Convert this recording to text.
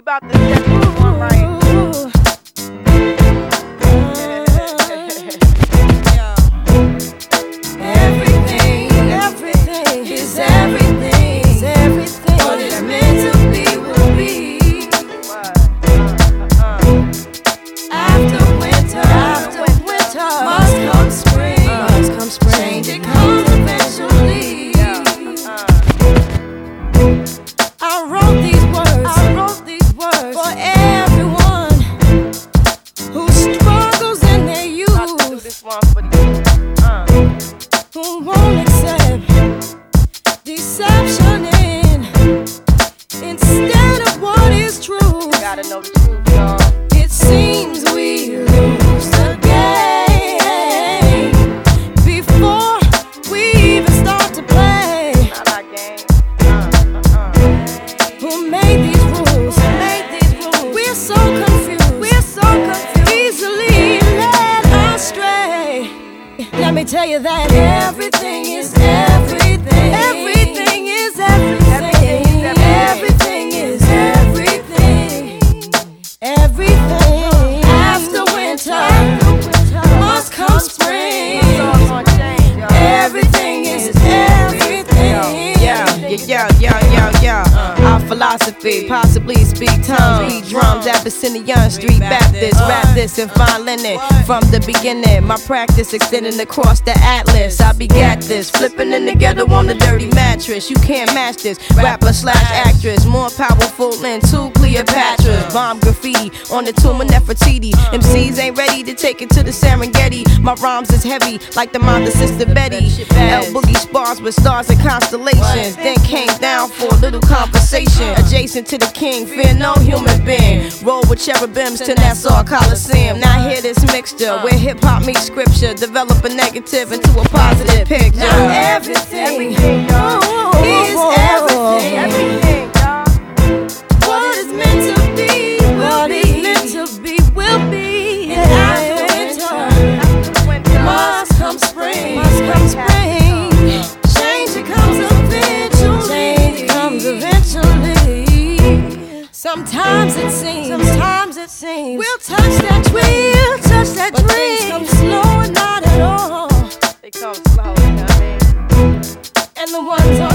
about to step into one right. Everything is everything. What is meant to be will be. After winter, must come spring. Change it comes eventually. I wrote these words for everyone who struggles in their youth. I do this one for the youth. Who won't accept deception instead of what is true. Gotta know the truth, y'all. It seems we lose the game before we even start to play. Not our game. Who made these rules? We're so confused. Easily led astray. Let me tell you that everything is everything. Everything is everything. Everything is everything. Everything. After winter must come spring. It's all gonna change, y'all. Everything is everything. Our philosophy, possibly speak tongues, beat drums, Abyssinian Street Baptist, rap this and fine linen. From the beginning, my practice extending across the atlas. I begat this, flipping in together on the dirty mattress. You can't match this, rapper / actress, more powerful than two Cleopatras. Bomb graffiti on the tomb of Nefertiti. MCs ain't ready to take it to the Serengeti. My rhymes is heavy like the mind of Sister Betty. L Boogie spars with stars and constellations. Then came down for a little conversation. Adjacent to the king, fear no human being. Roll with cherubims to Nassau Coliseum. Now hear this mixture where hip hop meets scripture. Develop a negative into a positive picture. Now everything is everything. Everything, y'all. What is meant to be will be. And after winter must come spring. Change it comes eventually. Sometimes it seems we'll touch that dream. But things come slow and not at all. They come slow, you know what I mean? And the ones on